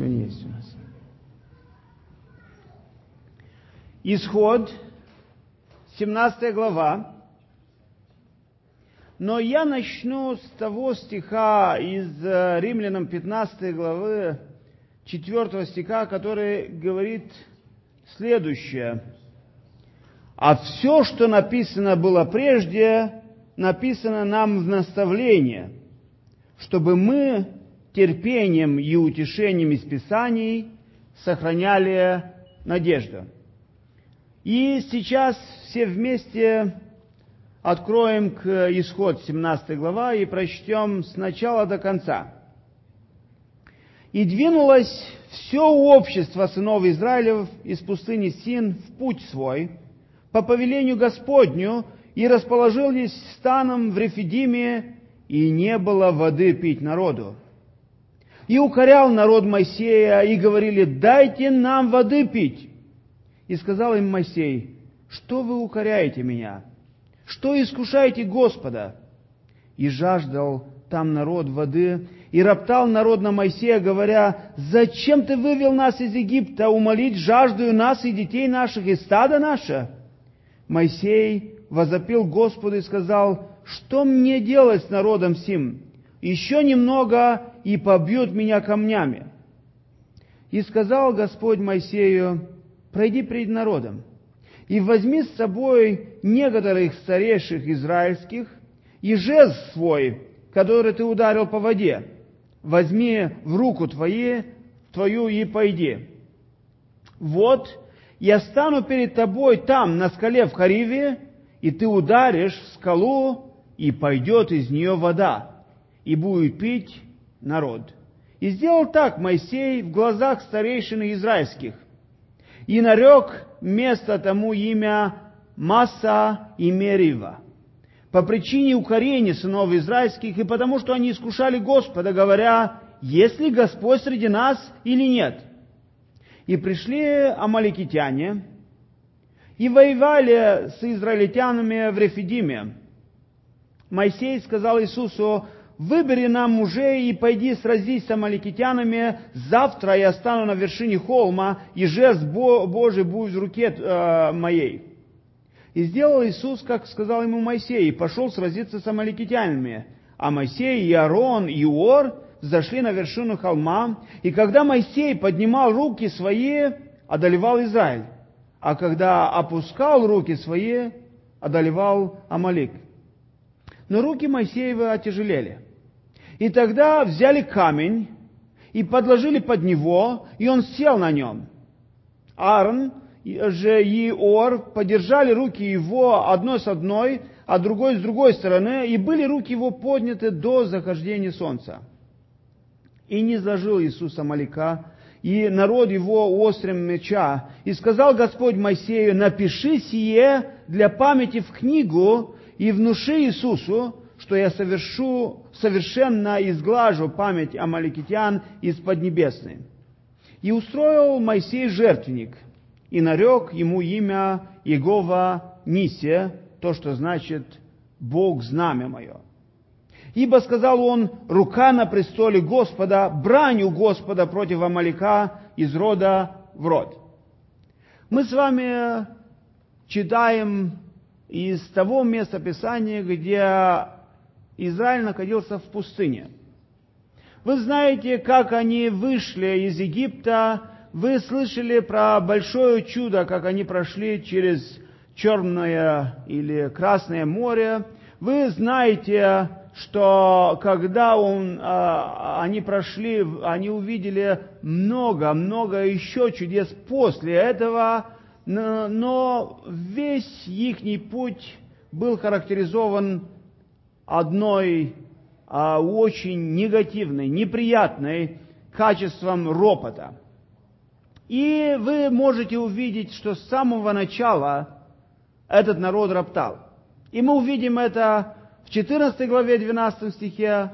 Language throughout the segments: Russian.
сегодня есть у нас. Исход, 17 глава. Но я начну с того стиха из Римлянам 15 главы, 4 стиха, который говорит следующее. «А все, что написано было прежде, написано нам в наставление, чтобы мы терпением и утешением из Писаний сохраняли надежду». И сейчас все вместе откроем к Исход 17 глава и прочтем с начала до конца. «И двинулось все общество сынов Израилев из пустыни Син в путь свой по повелению Господню, и расположились станом в Рефидиме, и не было воды пить народу. И укорял народ Моисея, и говорили: дайте нам воды пить. И сказал им Моисей: что вы укоряете меня? Что искушаете Господа? И жаждал там народ воды, и роптал народ на Моисея, говоря: зачем ты вывел нас из Египта, умолить жаждою нас и детей наших, и стадо наше? Моисей возопил Господу и сказал: что мне делать с народом сим? Еще немного, и побьют меня камнями. И сказал Господь Моисею: пройди пред народом, и возьми с собой некоторых старейших израильских, и жезл свой, который ты ударил по воде, возьми в руку твою и пойди. Вот, я стану перед тобой там, на скале в Хариве, и ты ударишь в скалу, и пойдет из нее вода, и будет пить народ». И сделал так Моисей в глазах старейшин израильских, и нарек место тому имя Масса и Мерива, по причине укорения сынов израильских, и потому что они искушали Господа, говоря: есть ли Господь среди нас или нет? И пришли амаликитяне, и воевали с израильтянами в Рефидиме. Моисей сказал Иисусу: выбери нам мужей и пойди сразись с амаликитянами. Завтра я стану на вершине холма, и жезл Божий будет в руке моей. И сделал Иисус, как сказал ему Моисей, и пошел сразиться с амаликитянами. А Моисей и Аарон и Уор взошли на вершину холма, и когда Моисей поднимал руки свои, одолевал Израиль, а когда опускал руки свои, одолевал Амалик. Но руки Моисеевы отяжелели. И тогда взяли камень и подложили под него, и он сел на нем. Аарон же и Ор подержали руки его одной с одной, а другой с другой стороны, и были руки его подняты до захождения солнца. И не сложил Иисус Амалика, и народ его острым меча. И сказал Господь Моисею: напиши сие для памяти в книгу, и внуши Иисусу, что я совершенно изглажу память амаликитян из Поднебесной. И устроил Моисей жертвенник, и нарек ему имя Иегова Нисе, то, что значит «Бог знамя мое». Ибо, сказал он, рука на престоле Господа, бранью Господа против Амалика из рода в род. Мы с вами читаем из того места Писания, где Израиль находился в пустыне. Вы знаете, как они вышли из Египта, вы слышали про большое чудо, как они прошли через Черное или Красное море. Вы знаете, что когда они прошли, они увидели много еще чудес после этого, но весь ихний путь был характеризован одной очень негативной, неприятной качеством ропота. И вы можете увидеть, что с самого начала этот народ роптал. И мы увидим это в 14 главе, 12 стихе,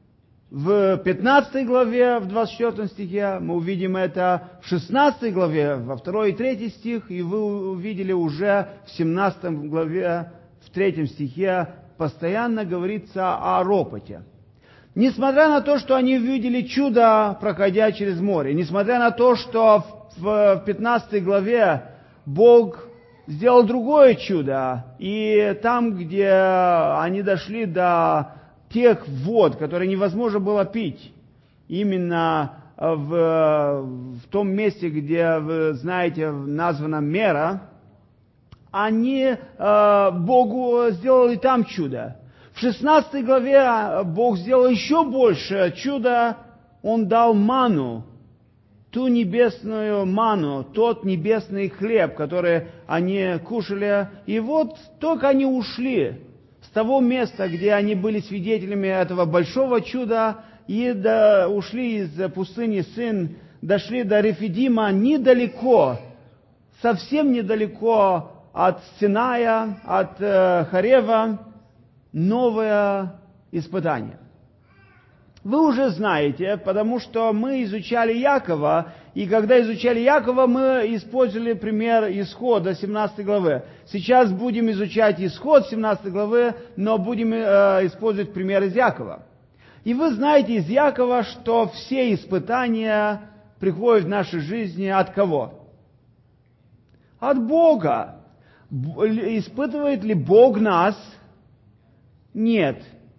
в 15 главе, в 24 стихе, мы увидим это в 16 главе, во 2 и 3 стих, и вы увидели уже в 17 главе, в 3 стихе, постоянно говорится о ропоте. Несмотря на то, что они увидели чудо, проходя через море, несмотря на то, что в 15 главе Бог сделал другое чудо, и там, где они дошли до тех вод, которые невозможно было пить, именно в том месте, где, вы знаете, названа Мера, они Богу сделали там чудо. В 16 главе Бог сделал еще больше чудо. Он дал ману, ту небесную ману, тот небесный хлеб, который они кушали. И вот только они ушли с того места, где они были свидетелями этого большого чуда, и ушли из пустыни Син, дошли до Рефидима недалеко, совсем недалеко от Синая, от Харева, новое испытание. Вы уже знаете, потому что мы изучали Якова, и когда изучали Якова, мы использовали пример Исхода 17 главы. Сейчас будем изучать Исход 17 главы, но будем использовать пример из Якова. И вы знаете из Якова, что все испытания приходят в нашей жизни от кого? От Бога. Испытывает ли Бог нас? Нет.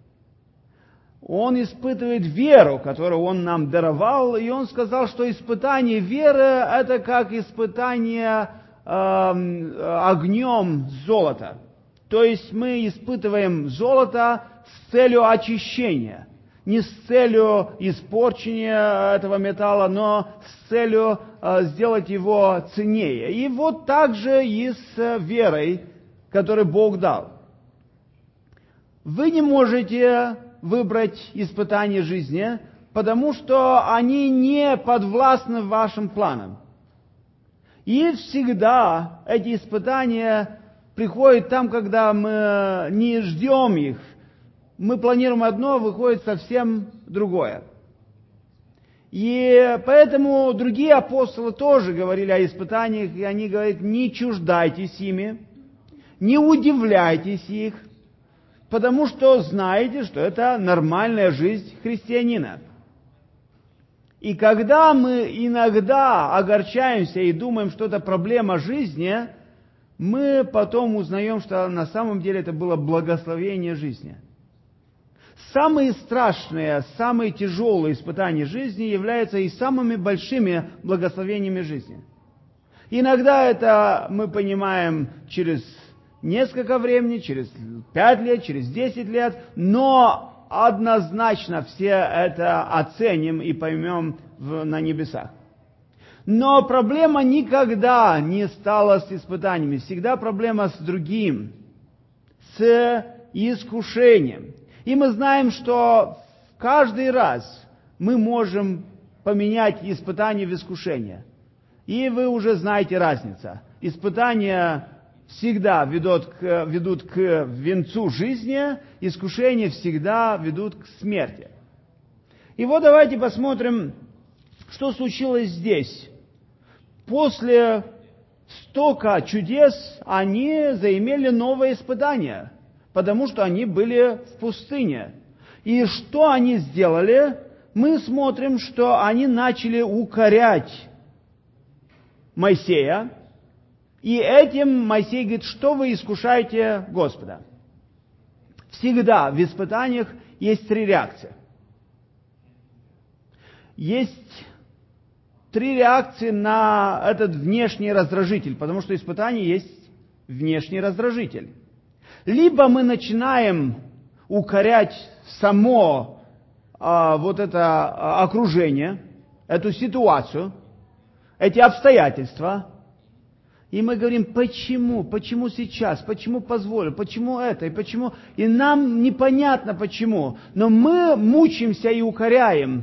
Он испытывает веру, которую Он нам даровал, и Он сказал, что испытание веры – это как испытание огнем золота. То есть мы испытываем золото с целью очищения, не с целью испорчения этого металла, но с целью сделать его ценнее. И вот так же и с верой, которую Бог дал. Вы не можете выбрать испытания жизни, потому что они не подвластны вашим планам. И всегда эти испытания приходят там, когда мы не ждем их. Мы планируем одно, выходит совсем другое. И поэтому другие апостолы тоже говорили о испытаниях, и они говорят, не чуждайтесь ими, не удивляйтесь их, потому что знаете, что это нормальная жизнь христианина. И когда мы иногда огорчаемся и думаем, что это проблема жизни, мы потом узнаем, что на самом деле это было благословение жизни. Самые страшные, самые тяжелые испытания жизни являются и самыми большими благословениями жизни. Иногда это мы понимаем через несколько времени, через 5 лет, через 10 лет, но однозначно все это оценим и поймем на небесах. Но проблема никогда не стала с испытаниями, всегда проблема с другим, с искушением. И мы знаем, что каждый раз мы можем поменять испытание в искушение. И вы уже знаете разницу. Испытания всегда ведут к венцу жизни, искушения всегда ведут к смерти. И вот давайте посмотрим, что случилось здесь. После столько чудес они заимели новое испытание, потому что они были в пустыне. И что они сделали? Мы смотрим, что они начали укорять Моисея, и этим Моисей говорит, что вы искушаете Господа. Всегда в испытаниях есть 3 реакции. Есть 3 реакции на этот внешний раздражитель, потому что испытание есть внешний раздражитель. Либо мы начинаем укорять само вот это окружение, эту ситуацию, эти обстоятельства, и мы говорим, почему сейчас, почему позволю, почему это, и почему, и нам непонятно почему, но мы мучаемся и укоряем,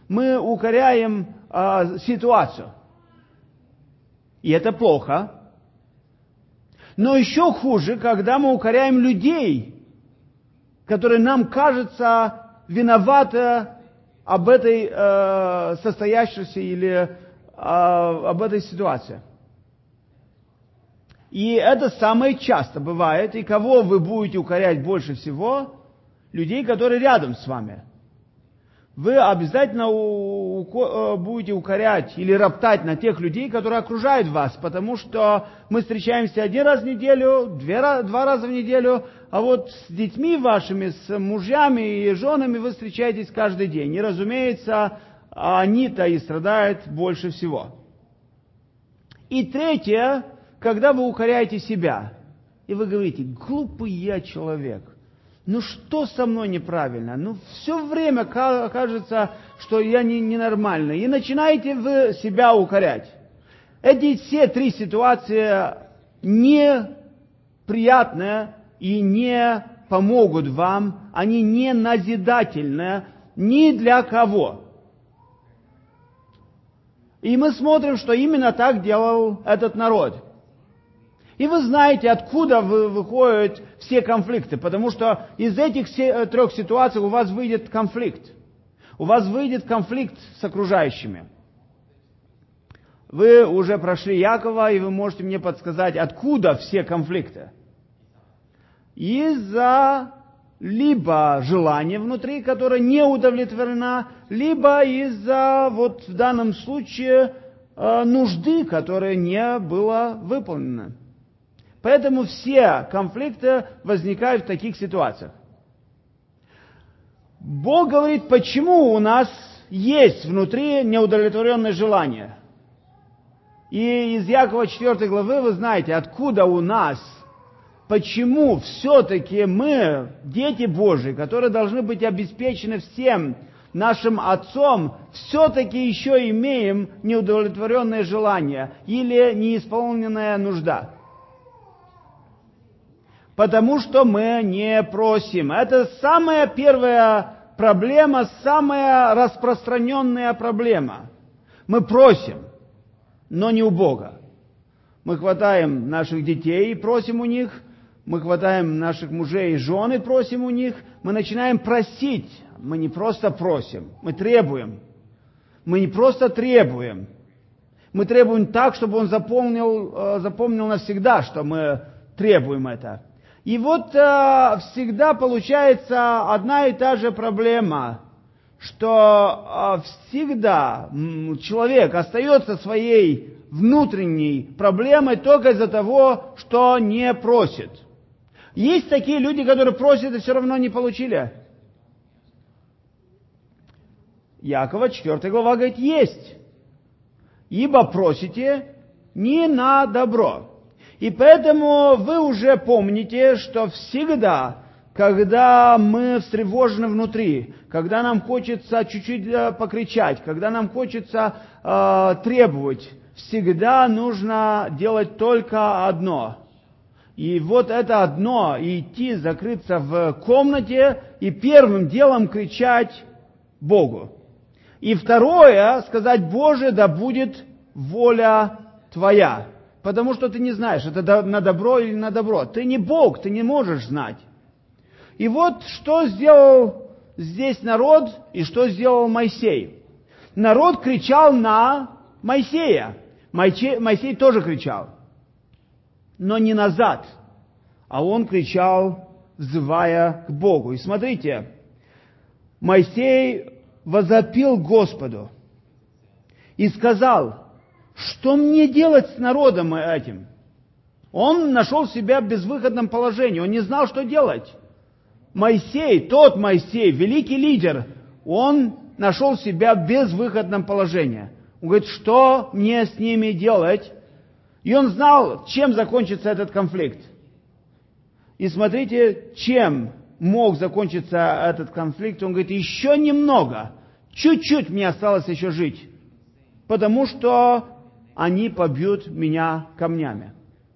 ситуацию. И это плохо. Но еще хуже, когда мы укоряем людей, которые нам кажется виноваты об этой состоявшейся или об этой ситуации. И это самое часто бывает. И кого вы будете укорять больше всего? Людей, которые рядом с вами. вы обязательно будете укорять или роптать на тех людей, которые окружают вас, потому что мы встречаемся один раз в неделю, два раза в неделю, а вот с детьми вашими, с мужьями и женами вы встречаетесь каждый день. И, разумеется, они-то и страдают больше всего. И третье, когда вы укоряете себя, и вы говорите: глупый я человек. Ну что со мной неправильно? Ну все время кажется, что я ненормальный. И начинаете вы себя укорять. Эти все три ситуации неприятные и не помогут вам. Они не назидательны ни для кого. И мы смотрим, что именно так делал этот народ. И вы знаете, откуда выходят все конфликты, потому что из этих трех ситуаций у вас выйдет конфликт. У вас выйдет конфликт с окружающими. Вы уже прошли Якова, и вы можете мне подсказать, откуда все конфликты. Из-за либо желания внутри, которое не удовлетворено, либо из-за, вот в данном случае, нужды, которая не была выполнена. Поэтому все конфликты возникают в таких ситуациях. Бог говорит, почему у нас есть внутри неудовлетворенное желание. И из Якова 4 главы вы знаете, откуда у нас, почему все-таки мы, дети Божьи, которые должны быть обеспечены всем нашим Отцом, все-таки еще имеем неудовлетворенное желание или неисполненная нужда. Потому что мы не просим. Это самая первая проблема, самая распространенная проблема. Мы просим, но не у Бога. Мы хватаем наших детей и просим у них, мы хватаем наших мужей и жен и просим у них, мы начинаем просить. Мы не просто просим, мы требуем. Мы не просто требуем. Мы требуем так, чтобы он запомнил навсегда, что мы требуем это. И вот всегда получается одна и та же проблема, что всегда человек остается своей внутренней проблемой только из-за того, что не просит. Есть такие люди, которые просят и все равно не получили. Якова 4 глава говорит, есть. Ибо просите не на добро. И поэтому вы уже помните, что всегда, когда мы встревожены внутри, когда нам хочется чуть-чуть покричать, когда нам хочется требовать, всегда нужно делать только одно. И вот это одно, идти, закрыться в комнате и первым делом кричать Богу. И второе, сказать: Боже, да будет воля Твоя. Потому что ты не знаешь, это на добро или на добро. Ты не Бог, ты не можешь знать. И вот что сделал здесь народ и что сделал Моисей. Народ кричал на Моисея. Моисей тоже кричал. Но не назад, а он кричал, взывая к Богу. И смотрите, Моисей возопил Господу и сказал: что мне делать с народом этим? Он нашел себя в безвыходном положении, он не знал, что делать. Моисей, тот Моисей, великий лидер, он нашел себя в безвыходном положении. Он говорит, что мне с ними делать? И он знал, чем закончится этот конфликт. И смотрите, чем мог закончиться этот конфликт. Он говорит, еще немного, чуть-чуть мне осталось еще жить, потому что они побьют меня камнями.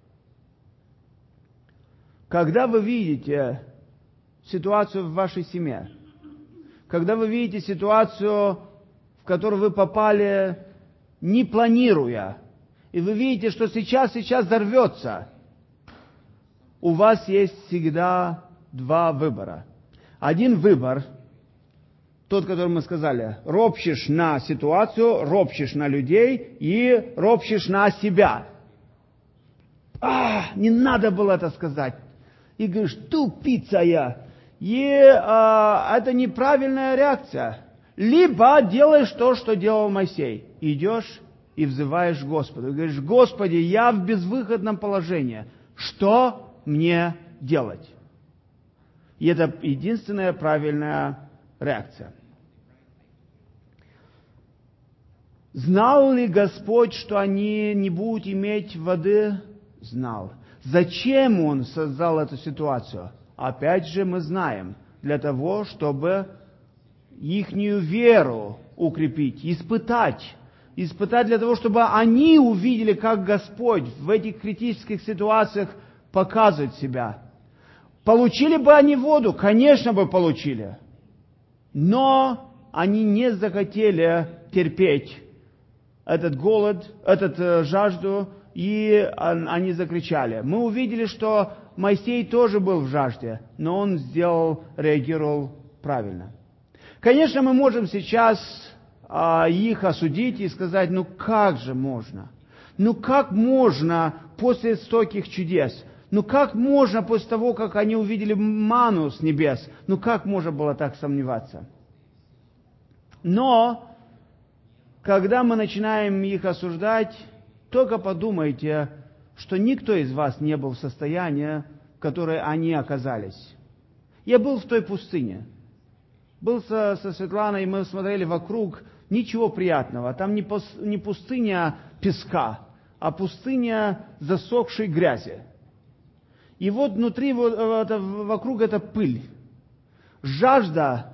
Когда вы видите ситуацию в вашей семье, когда вы видите ситуацию, в которую вы попали, не планируя, и вы видите, что сейчас взорвется, у вас есть всегда два выбора. Один выбор, тот, который мы сказали, ропщешь на ситуацию, ропщешь на людей и ропщешь на себя. Не надо было это сказать. И говоришь, тупица я. И это неправильная реакция. либо делаешь то, что делал Моисей. Идешь и взываешь Господу. И говоришь: Господи, я в безвыходном положении. Что мне делать? И это единственная правильная реакция. Знал ли Господь, что они не будут иметь воды? Знал. Зачем Он создал эту ситуацию? Опять же, мы знаем, для того, чтобы ихнюю веру укрепить, испытать для того, чтобы они увидели, как Господь в этих критических ситуациях показывает себя. Получили бы они воду? Конечно бы получили. Но они не захотели терпеть этот голод, эту жажду, и они закричали. Мы увидели, что Моисей тоже был в жажде, но он реагировал правильно. Конечно, мы можем сейчас их осудить и сказать: ну как же можно? Ну как можно после стольких чудес? Ну как можно после того, как они увидели ману с небес? Ну как можно было так сомневаться? Но когда мы начинаем их осуждать, только подумайте, что никто из вас не был в состоянии, в котором они оказались. Я был в той пустыне. Был со Светланой, и мы смотрели вокруг, ничего приятного. Там не пустыня песка, а пустыня засохшей грязи. И вот внутри, вокруг это пыль. Жажда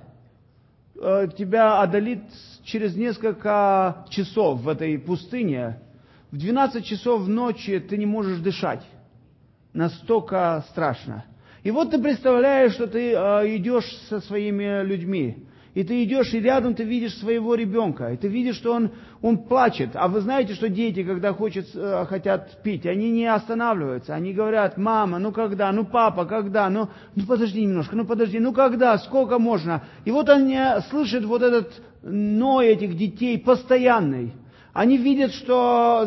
тебя одолит через несколько часов в этой пустыне. В 12 часов ночи ты не можешь дышать. Настолько страшно. И вот ты представляешь, что ты идешь со своими людьми. И ты идешь, и рядом ты видишь своего ребенка. И ты видишь, что он плачет. А вы знаете, что дети, когда хотят пить, они не останавливаются. Они говорят: мама, ну когда? Ну папа, когда? Ну подожди немножко, ну подожди, ну когда? Сколько можно? И вот они слышат вот этот ной этих детей постоянный. Они видят, что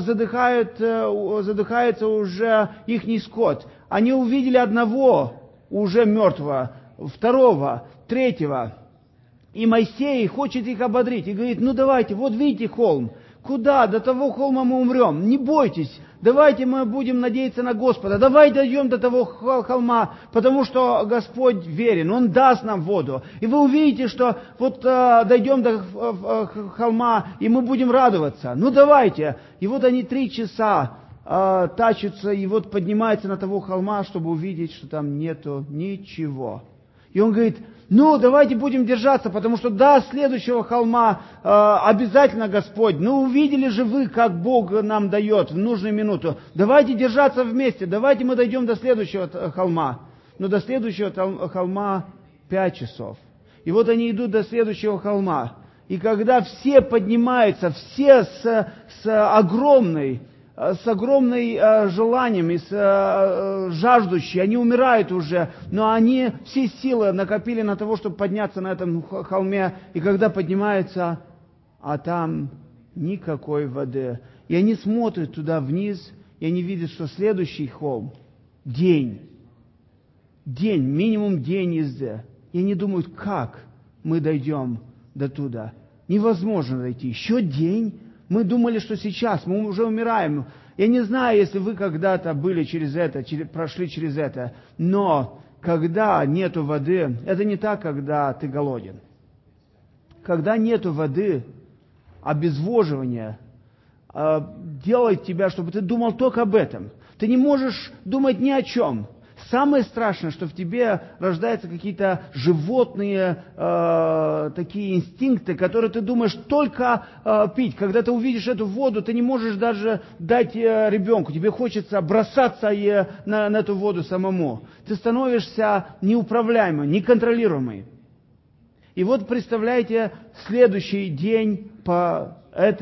задыхается уже ихний скот. Они увидели одного уже мертвого, второго, третьего. И Моисей хочет их ободрить и говорит: ну давайте, вот видите холм. Куда? До того холма мы умрем. Не бойтесь. Давайте мы будем надеяться на Господа. Давайте дойдем до того холма, потому что Господь верен. Он даст нам воду. И вы увидите, что вот дойдем до холма, и мы будем радоваться. Ну давайте. И вот они 3 часа тащатся, и вот поднимаются на того холма, чтобы увидеть, что там нету ничего. И он говорит: ну, давайте будем держаться, потому что до следующего холма обязательно Господь. Ну, увидели же вы, как Бог нам дает в нужную минуту. Давайте держаться вместе, давайте мы дойдем до следующего холма. Но до следующего холма 5 часов. И вот они идут до следующего холма. И когда все поднимаются, все с огромным желанием и жаждущие, они умирают уже, но они все силы накопили на того, чтобы подняться на этом холме, и когда поднимаются, а там никакой воды. И они смотрят туда вниз, и они видят, что следующий холм, день, минимум день езды. И они думают: как мы дойдем до туда? Невозможно дойти. Еще день? Мы думали, что сейчас, мы уже умираем. Я не знаю, если вы когда-то были прошли через это, но когда нету воды, это не так, когда ты голоден. Когда нету воды, обезвоживание делает тебя, чтобы ты думал только об этом. Ты не можешь думать ни о чем. Самое страшное, что в тебе рождаются какие-то животные такие инстинкты, которые ты думаешь только пить. Когда ты увидишь эту воду, ты не можешь даже дать ребенку. Тебе хочется бросаться на эту воду самому. Ты становишься неуправляемым, неконтролируемым. И вот представляете, следующий день по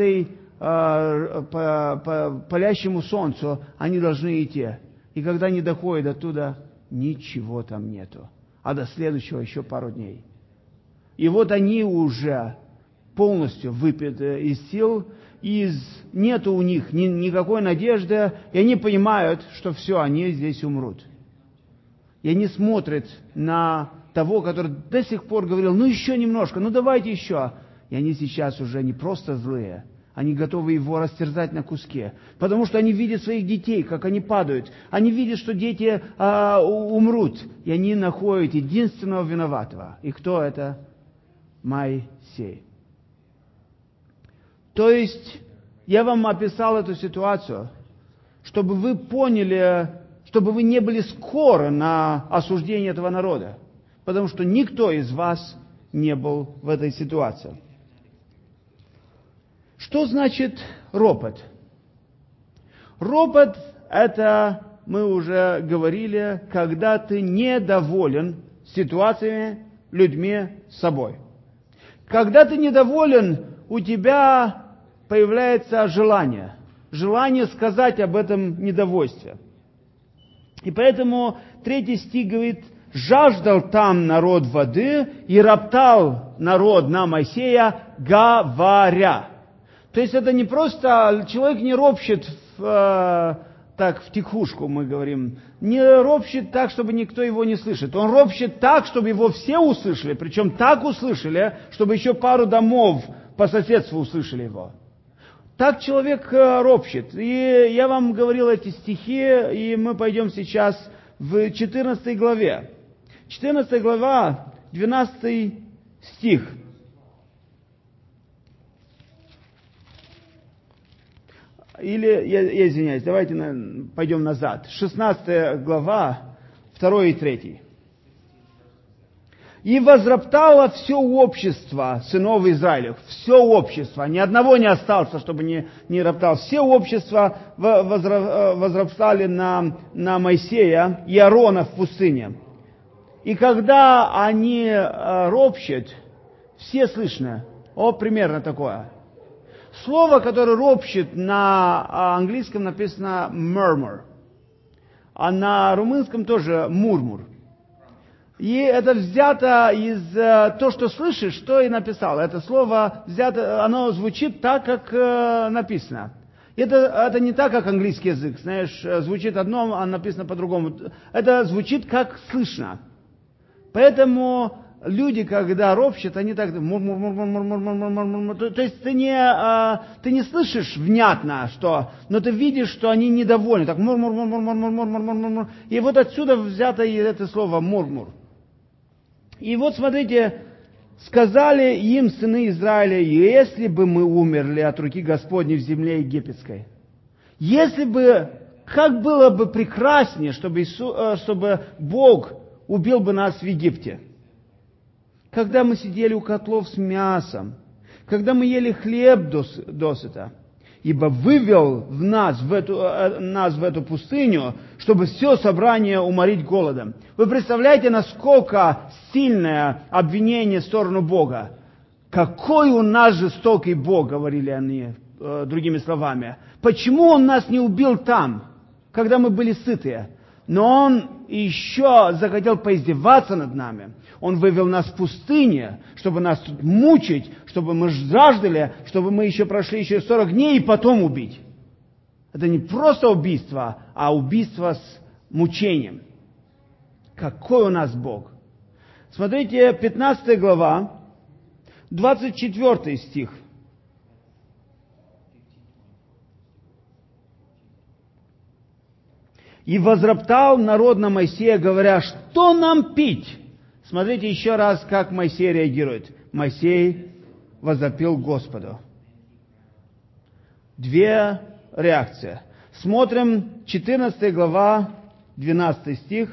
палящему солнцу они должны идти. И когда они доходят оттуда, ничего там нету. А до следующего еще пару дней. И вот они уже полностью выпиты из сил, нету у них никакой надежды, и они понимают, что все, они здесь умрут. И они смотрят на того, который до сих пор говорил: ну еще немножко, ну давайте еще. И они сейчас уже не просто злые, они готовы его растерзать на куски. Потому что они видят своих детей, как они падают. Они видят, что дети умрут. И они находят единственного виноватого. И кто это? Моисей. То есть, я вам описал эту ситуацию, чтобы вы поняли, чтобы вы не были скоро на осуждение этого народа. Потому что никто из вас не был в этой ситуации. Что значит ропот? Ропот – это, мы уже говорили, когда ты недоволен ситуациями, людьми, собой. Когда ты недоволен, у тебя появляется желание сказать об этом недовольстве. И поэтому 3 стих говорит: «Жаждал там народ воды, и роптал народ на Моисея, говоря». То есть это не просто, человек не ропщет так в тихушку, мы говорим, не ропщет так, чтобы никто его не слышит. Он ропщет так, чтобы его все услышали, причем так услышали, чтобы еще пару домов по соседству услышали его. Так человек ропщет. И я вам говорил эти стихи, и мы пойдем сейчас в 14 главе. 14 глава, 12 стих. Или, я извиняюсь, давайте пойдем назад. 16 глава, 2 и 3. «И возроптало все общество сынов Израилев». Все общество. Ни одного не осталось, чтобы не роптал. Все общество возроптали на Моисея и Аарона в пустыне. И когда они ропщут, все слышно. Примерно такое. Слово, которое ропщет на английском, написано murmur, а на румынском тоже мурмур. И это взято из то, что слышишь, что и написал. Это слово взято, оно звучит так, как написано. Это не так, как английский язык, знаешь, звучит одно, а написано по-другому. Это звучит как слышно. Поэтому люди, когда ропщат, они так мур-мур-мур-мур-мур-мур-мур-мур-мур. То есть ты не слышишь внятно, что, но ты видишь, что они недовольны. Так мур-мур-мур-мур-мур-мур-мур-мур. И вот отсюда взято и это слово мур-мур. И вот смотрите, сказали им сыны Израиля: если бы мы умерли от руки Господней в земле египетской, если бы, как было бы прекраснее, чтобы Бог убил бы нас в Египте. Когда мы сидели у котлов с мясом, когда мы ели хлеб досыта, ибо вывел нас в эту пустыню, чтобы все собрание уморить голодом. Вы представляете, насколько сильное обвинение в сторону Бога? Какой у нас жестокий Бог, говорили они, другими словами. Почему Он нас не убил там, когда мы были сытые? Но Он еще захотел поиздеваться над нами. Он вывел нас в пустыне, чтобы нас тут мучить, чтобы мы жаждали, чтобы мы еще прошли еще 40 дней и потом убить. Это не просто убийство, а убийство с мучением. Какой у нас Бог? Смотрите, 15 глава, 24 стих. «И возроптал народ на Моисея, говоря: что нам пить?» Смотрите еще раз, как Моисей реагирует. Моисей возопил Господу. 2 реакции. Смотрим 14 глава, 12 стих.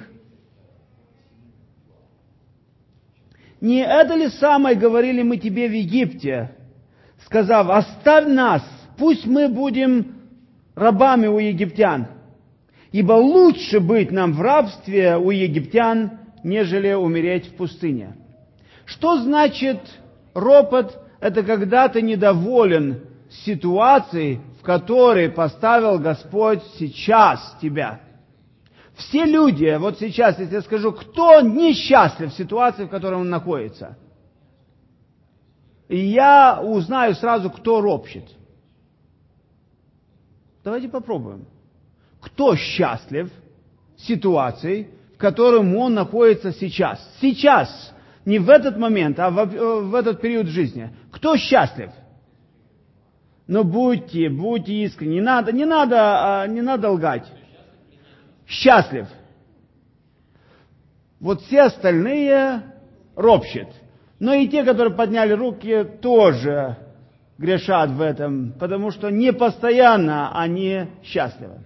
«Не это ли самое говорили мы тебе в Египте, сказав: оставь нас, пусть мы будем рабами у египтян? Ибо лучше быть нам в рабстве у египтян, нежели умереть в пустыне». Что значит ропот? Это когда ты недоволен ситуацией, в которой поставил Господь сейчас тебя. Все люди, вот сейчас, если я скажу, кто несчастлив в ситуации, в которой он находится, и я узнаю сразу, кто ропщет. Давайте попробуем. Кто счастлив ситуацией, в которой он находится сейчас? Сейчас. Не в этот момент, а в этот период жизни. Кто Кто счастлив? Но будьте искренни. Не надо лгать. Счастлив. Вот все остальные ропщут. Но и те, которые подняли руки, тоже грешат в этом, потому что не постоянно они счастливы.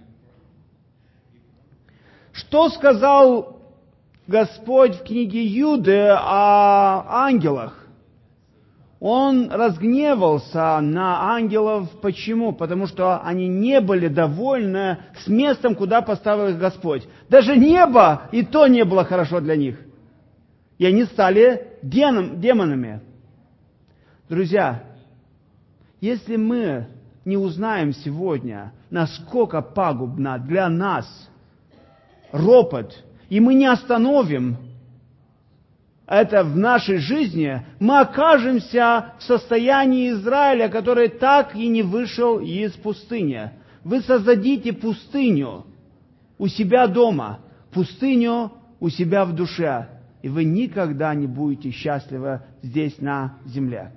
Что сказал Господь в книге Иуды о ангелах? Он разгневался на ангелов. Почему? Потому что они не были довольны с местом, куда поставил их Господь. Даже небо и то не было хорошо для них. И они стали демонами. Друзья, если мы не узнаем сегодня, насколько пагубно для нас ропот, и мы не остановим это в нашей жизни, мы окажемся в состоянии Израиля, который так и не вышел из пустыни. Вы создадите пустыню у себя дома, пустыню у себя в душе, и вы никогда не будете счастливы здесь на земле.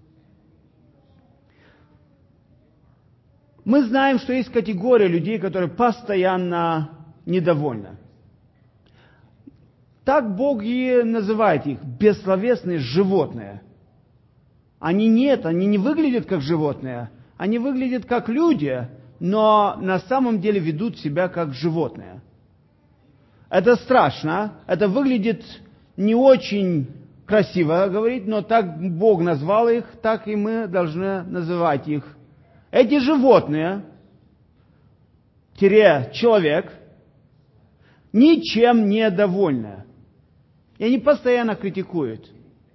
Мы знаем, что есть категория людей, которые постоянно недовольны. Так Бог и называет их бессловесные животные. Они не выглядят как животные, они выглядят как люди, но на самом деле ведут себя как животные. Это страшно, это выглядит не очень красиво говорить, но так Бог назвал их, так и мы должны называть их. Эти животные, человек, ничем не довольны. И они постоянно критикуют.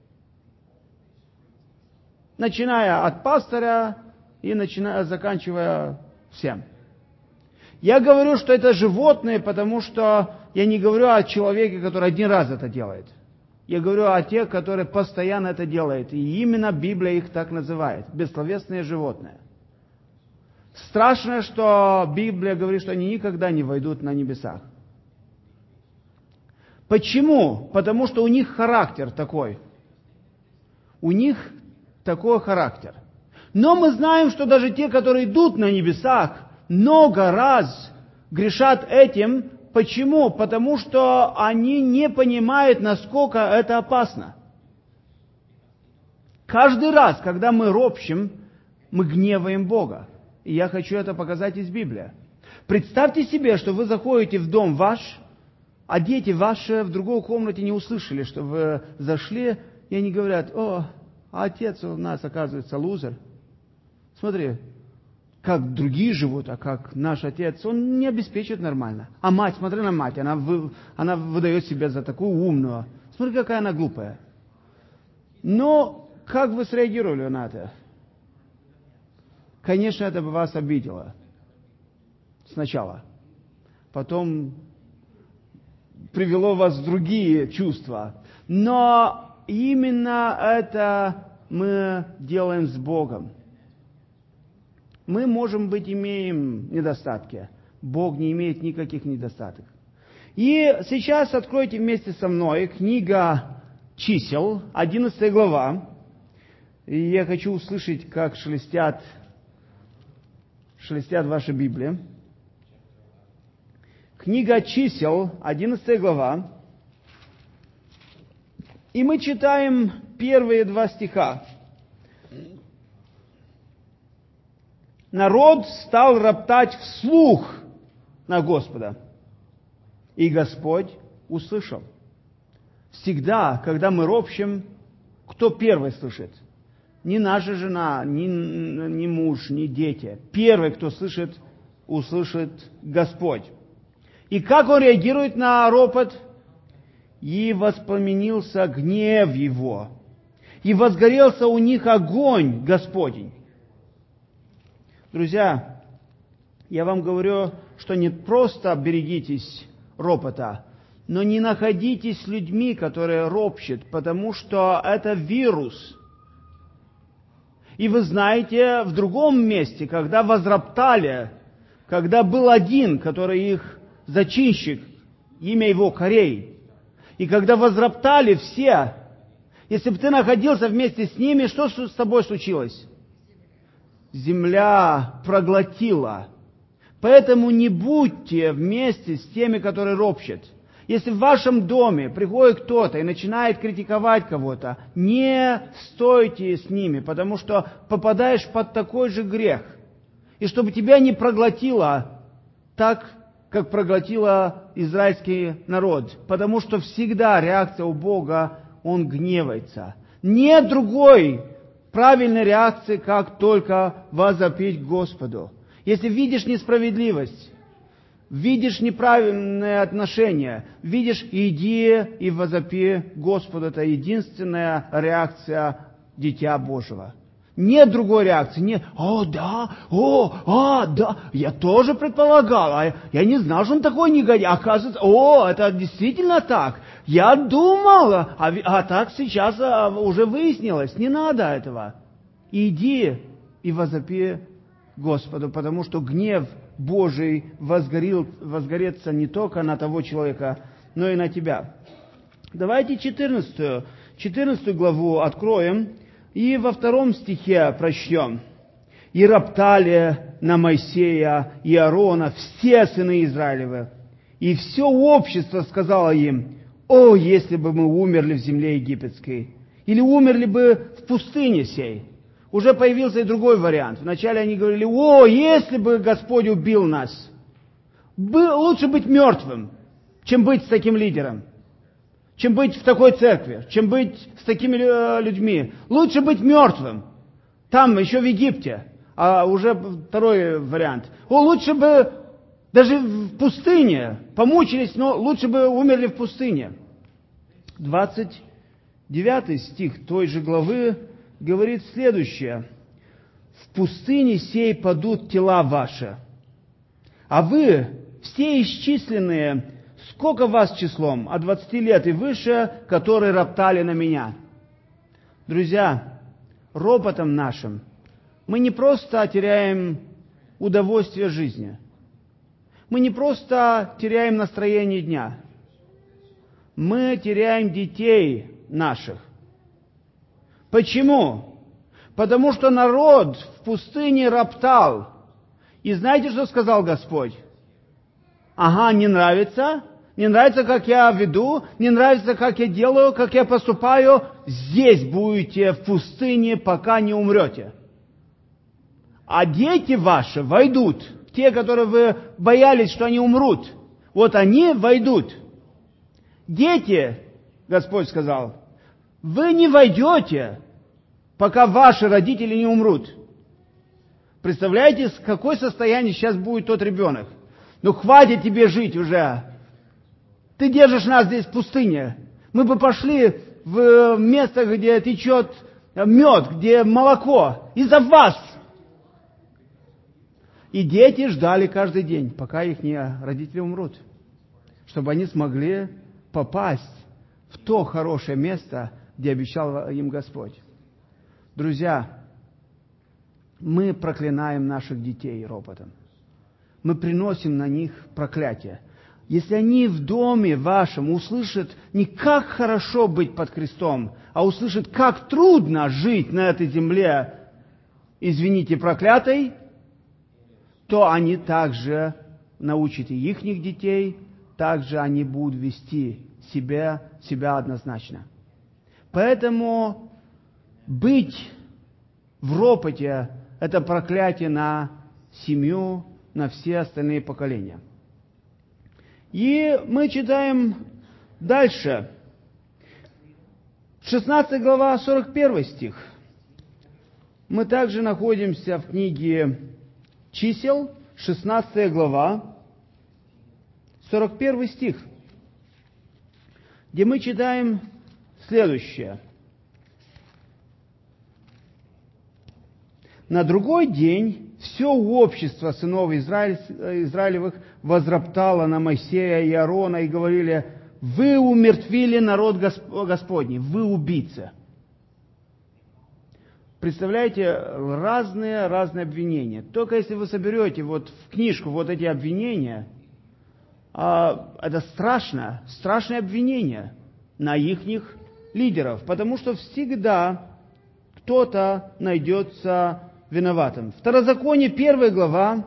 Начиная от пастора и заканчивая всем. Я говорю, что это животные, потому что я не говорю о человеке, который один раз это делает. Я говорю о тех, которые постоянно это делают. И именно Библия их так называет. Бессловесные животные. Страшно, что Библия говорит, что они никогда не войдут на небесах. Почему? Потому что у них характер такой. У них такой характер. Но мы знаем, что даже те, которые идут на небесах, много раз грешат этим. Почему? Потому что они не понимают, насколько это опасно. Каждый раз, когда мы ропщим, мы гневаем Бога. И я хочу это показать из Библии. Представьте себе, что вы заходите в дом ваш, а дети ваши в другой комнате не услышали, что вы зашли, и они говорят: о, отец у нас, оказывается, лузер. Смотри, как другие живут, а как наш отец, он не обеспечит нормально. А мать, смотри на мать, она выдает себя за такую умную. Смотри, какая она глупая. Но как вы среагировали на это? Конечно, это бы вас обидело. Сначала. Потом привело вас в другие чувства. Но именно это мы делаем с Богом. Мы, может быть, имеем недостатки. Бог не имеет никаких недостатков. И сейчас откройте вместе со мной книга Чисел, 11 глава. И я хочу услышать, как шелестят ваши Библии. Книга Чисел, 11 глава. И мы читаем первые 2 стиха. Народ стал роптать вслух на Господа, и Господь услышал. Всегда, когда мы ропщем, кто первый слышит? Не наша жена, не муж, не дети. Первый, кто слышит, услышит Господь. И как он реагирует на ропот? И воспламенился гнев его, и возгорелся у них огонь Господень. Друзья, я вам говорю, что не просто берегитесь ропота, но не находитесь с людьми, которые ропщут, потому что это вирус. И вы знаете, в другом месте, когда возроптали, когда был один, который их зачинщик, имя его Корей, и когда возроптали все, Если бы ты находился вместе с ними, что с тобой случилось? Земля проглотила. Поэтому не будьте вместе с теми, которые ропщат. Если в вашем доме приходит кто-то и начинает критиковать кого-то, не стойте с ними, потому что попадаешь под такой же грех. И чтобы тебя не проглотило так, как проглотила израильский народ. Потому что всегда реакция у Бога, Он гневается. Нет другой правильной реакции, как только возопить к Господу. Если видишь несправедливость, видишь неправильное отношение, видишь, иди и возопи Господу. Это единственная реакция Дитя Божьего. Нет другой реакции. Нет, да, я тоже предполагал, я не знал, что он такой негодяй. Оказывается, это действительно так. Я думал, а так сейчас уже выяснилось. Не надо этого. Иди и возопи Господу, потому что гнев Божий возгорится не только на того человека, но и на тебя. Давайте 14 главу откроем и во 2 стихе прочтем. «И роптали на Моисея и Аарона все сыны Израилевы, и все общество сказало им: о, если бы мы умерли в земле египетской, или умерли бы в пустыне сей». Уже появился и другой вариант. Вначале они говорили: о, если бы Господь убил нас. Лучше быть мертвым, чем быть с таким лидером, чем быть в такой церкви, чем быть с такими людьми. Лучше быть мертвым. Там, еще в Египте. А уже второй вариант. Лучше бы даже в пустыне помучились, но лучше бы умерли в пустыне. 29 стих той же главы говорит следующее: «В пустыне сей падут тела ваши, а вы, все исчисленные, сколько вас числом, от 20 лет и выше, которые роптали на меня». Друзья, ропотом нашим мы не просто теряем удовольствие жизни, мы не просто теряем настроение дня, мы теряем детей наших. Почему? Потому что народ в пустыне роптал. И знаете, что сказал Господь? Не нравится? Не нравится, как я веду? Не нравится, как я делаю, как я поступаю? Здесь будете в пустыне, пока не умрете. А дети ваши войдут. Те, которые вы боялись, что они умрут. Вот они войдут. Дети, Господь сказал, вы не войдете, пока ваши родители не умрут. Представляете, в какое состояние сейчас будет тот ребенок? Хватит тебе жить уже. Ты держишь нас здесь в пустыне. Мы бы пошли в место, где течет мед, где молоко. Из-за вас. И дети ждали каждый день, пока их родители умрут. Чтобы они смогли попасть в то хорошее место, где обещал им Господь. Друзья, мы проклинаем наших детей ропотом. Мы приносим на них проклятие. Если они в доме вашем услышат не как хорошо быть под крестом, а услышат, как трудно жить на этой земле, извините, проклятой, то они также научат и ихних детей, также они будут вести себя однозначно. Поэтому быть в ропоте – это проклятие на семью, на все остальные поколения. И мы читаем дальше. 16 глава, 41 стих. Мы также находимся в книге Чисел, 16 глава, 41 стих, где мы читаем следующее. На другой день все общество сынов Израилевых возроптало на Моисея и Аарона и говорили: вы умертвили народ Господний, вы убийцы. Представляете, разные обвинения. Только если вы соберете в книжку эти обвинения, это страшное обвинение на ихних лидеров, потому что всегда кто-то найдется виноватым. Второзаконие, 1 глава,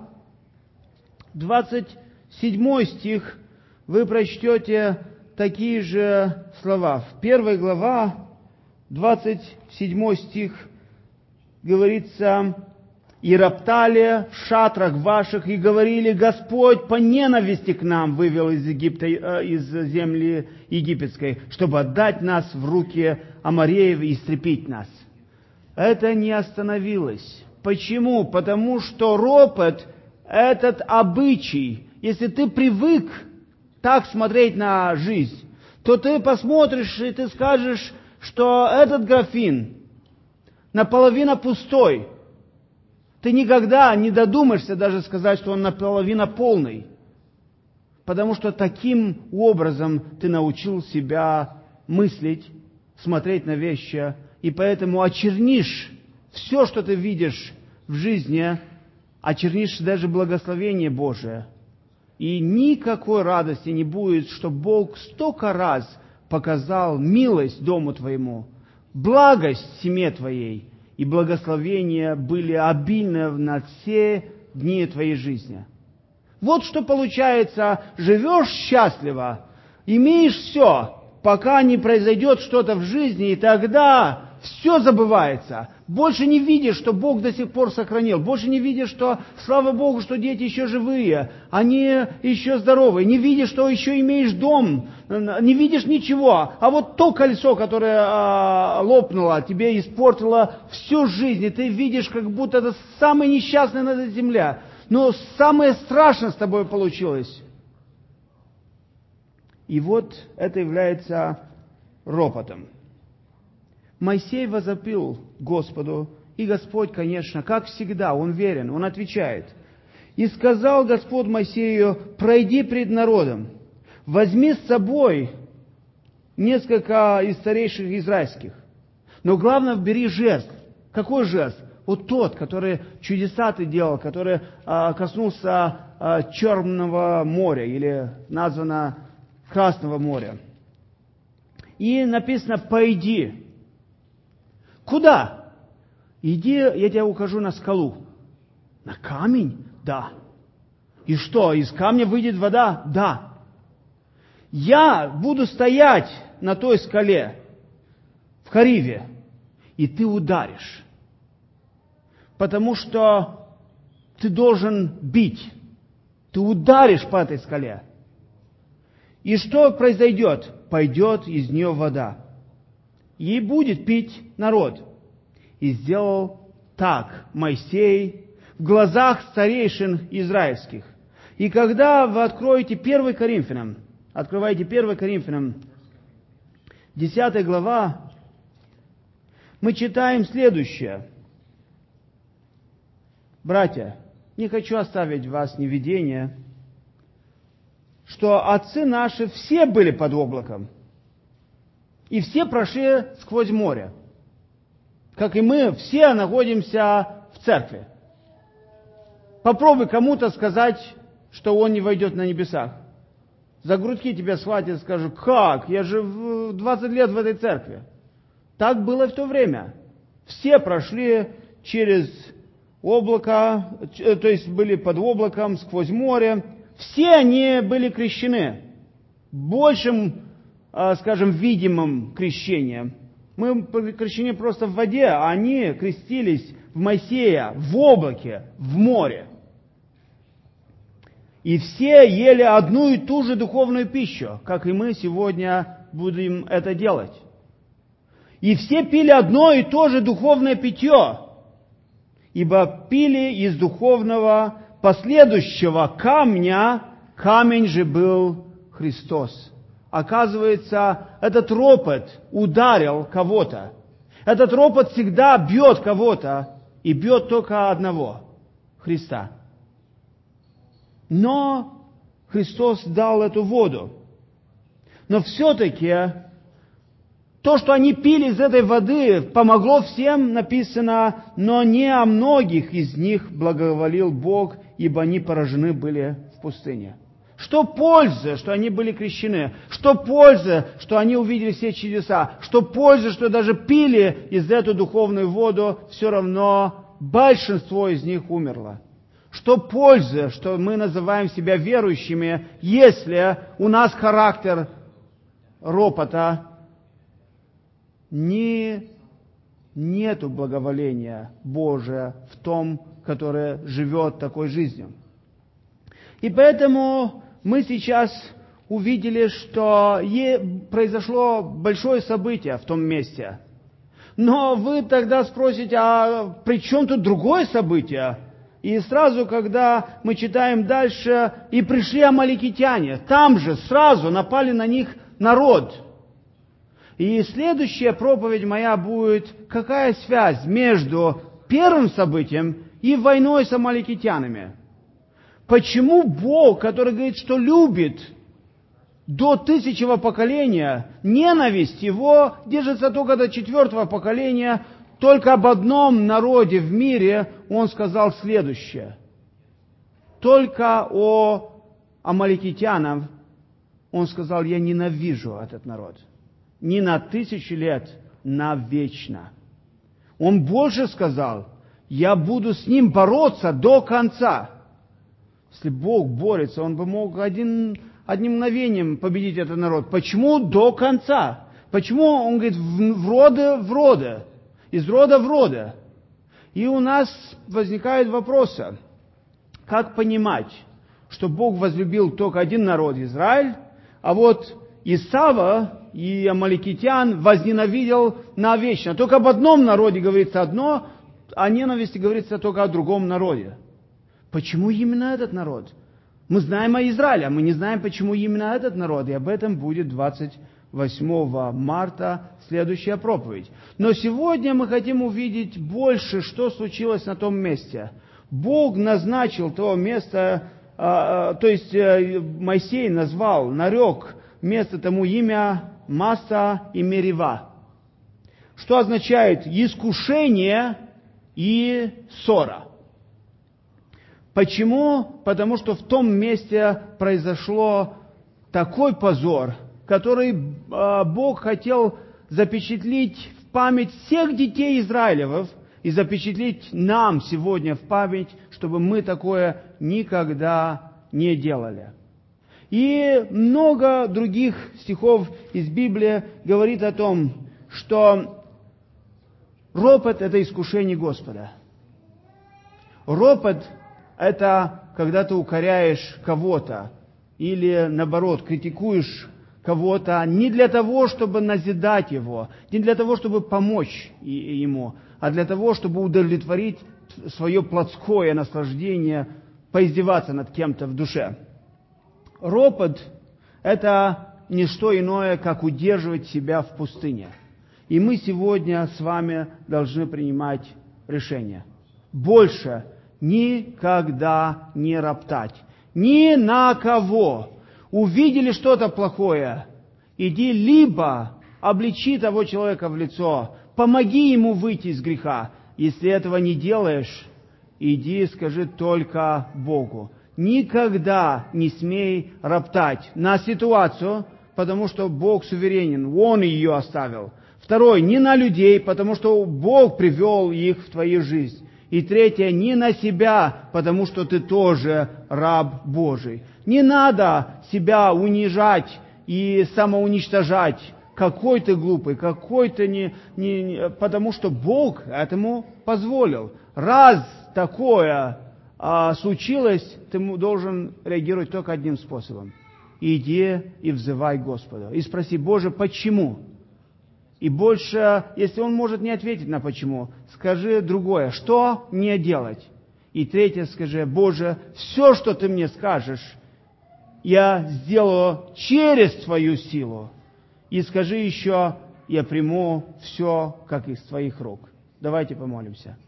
27 стих, вы прочтете такие же слова. В 1 глава, 27 стих, говорится: «И роптали в шатрах ваших, и говорили: Господь по ненависти к нам вывел из Египта, из земли египетской, чтобы отдать нас в руки Амореев и истребить нас». Это не остановилось. Почему? Потому что ропот, этот обычай, если ты привык так смотреть на жизнь, то ты посмотришь и ты скажешь, что этот графин наполовину пустой. Ты никогда не додумаешься даже сказать, что он наполовину полный. Потому что таким образом ты научил себя мыслить, смотреть на вещи, и поэтому очернишь все, что ты видишь в жизни, очернишь даже благословение Божие. И никакой радости не будет, что Бог столько раз показал милость дому твоему, благость семье твоей, и благословения были обильны на все дни твоей жизни. Вот что получается: живешь счастливо, имеешь все, пока не произойдет что-то в жизни, и тогда все забывается. Больше не видишь, что Бог до сих пор сохранил. Больше не видишь, что, слава Богу, что дети еще живые, они еще здоровые. Не видишь, что еще имеешь дом. Не видишь ничего. А вот то кольцо, которое лопнуло, тебе испортило всю жизнь. И ты видишь, как будто это самое несчастное на этой земле. Но самое страшное с тобой получилось. И вот это является ропотом. Моисей возопил Господу, и Господь, конечно, как всегда, Он верен, Он отвечает. «И сказал Господь Моисею: пройди пред народом, возьми с собой несколько из старейших израильских, но главное, бери жертв». Какой жертв? Вот тот, который чудеса ты делал, который коснулся Черного моря, или названо Красного моря. И написано: «Пойди». Куда? Иди, я тебя укажу на скалу. На камень? Да. И что, из камня выйдет вода? Да. Я буду стоять на той скале, в Хариве, и ты ударишь. Потому что ты должен бить. Ты ударишь по этой скале. И что произойдет? Пойдет из нее вода. И будет пить народ. И сделал так Моисей в глазах старейшин израильских. И когда вы откроете 1 Коринфянам, 10 глава, мы читаем следующее. Братья, не хочу оставить вас неведение, что отцы наши все были под облаком. И все прошли сквозь море. Как и мы, все находимся в церкви. Попробуй кому-то сказать, что он не войдет на небесах. За грудки тебя схватят и скажут: как? Я же 20 лет в этой церкви. Так было в то время. Все прошли через облако, то есть были под облаком, сквозь море. Все они были крещены. Большим, скажем, видимым крещением. Мы крещены просто в воде, а они крестились в Моисея, в облаке, в море. И все ели одну и ту же духовную пищу, как и мы сегодня будем это делать. И все пили одно и то же духовное питье, ибо пили из духовного последующего камня, камень же был Христос. Оказывается, этот ропот ударил кого-то. Этот ропот всегда бьет кого-то, и бьет только одного – Христа. Но Христос дал эту воду. Но все-таки то, что они пили из этой воды, помогло всем, написано, но не о многих из них благоволил Бог, ибо они поражены были в пустыне. Что пользы, что они были крещены? Что пользы, что они увидели все чудеса? Что пользы, что даже пили из эту духовную воду, все равно большинство из них умерло? Что пользы, что мы называем себя верующими, если у нас характер ропота, нету благоволения Божия в том, который живет такой жизнью. И поэтому мы сейчас увидели, что произошло большое событие в том месте. Но вы тогда спросите, а при чем тут другое событие? И сразу, когда мы читаем дальше, и пришли амаликитяне, там же сразу напали на них народ. И следующая проповедь моя будет, какая связь между первым событием и войной с амаликитянами. Почему Бог, который говорит, что любит до 1000 поколения, ненависть его держится только до 4 поколения, только об одном народе в мире он сказал следующее. Только о амаликитянах он сказал, я ненавижу этот народ. Не на 1000 лет, навечно. Он больше сказал, я буду с ним бороться до конца. Если Бог борется, Он бы мог одним мгновением победить этот народ. Почему до конца? Почему Он говорит в роды, из рода в роды? И у нас возникают вопросы. Как понимать, что Бог возлюбил только один народ, Израиль, а вот Исава и амаликитян возненавидел навечно. Только об одном народе говорится одно, о ненависти говорится только о другом народе. Почему именно этот народ? Мы знаем о Израиле, а мы не знаем, почему именно этот народ. И об этом будет 28 марта следующая проповедь. Но сегодня мы хотим увидеть больше, что случилось на том месте. Бог назначил то место, то есть Моисей нарек место тому имя Масса и Мерива, что означает искушение и ссора. Почему? Потому что в том месте произошло такой позор, который Бог хотел запечатлеть в память всех детей Израилевых и запечатлеть нам сегодня в память, чтобы мы такое никогда не делали. И много других стихов из Библии говорит о том, что ропот – это искушение Господа. Ропот – это когда ты укоряешь кого-то или, наоборот, критикуешь кого-то не для того, чтобы назидать его, не для того, чтобы помочь ему, а для того, чтобы удовлетворить свое плотское наслаждение, поиздеваться над кем-то в душе. Ропот – это не что иное, как удерживать себя в пустыне. И мы сегодня с вами должны принимать решение. Больше никогда не роптать. Ни на кого. Увидели что-то плохое, иди либо обличи того человека в лицо, помоги ему выйти из греха. Если этого не делаешь, иди скажи только Богу. Никогда не смей роптать на ситуацию, потому что Бог суверенен, Он ее оставил. Второй, не на людей, потому что Бог привел их в твою жизнь. И третье, не на себя, потому что ты тоже раб Божий. Не надо себя унижать и самоуничтожать. Какой ты глупый, какой ты потому что Бог этому позволил. Раз такое случилось, ты должен реагировать только одним способом. Иди и взывай Господу. И спроси, Боже, почему? И больше, если Он может не ответить на почему, скажи другое, что не делать. И третье, скажи, Боже, все, что Ты мне скажешь, я сделаю через Твою силу. И скажи еще, я приму все, как из Твоих рук. Давайте помолимся.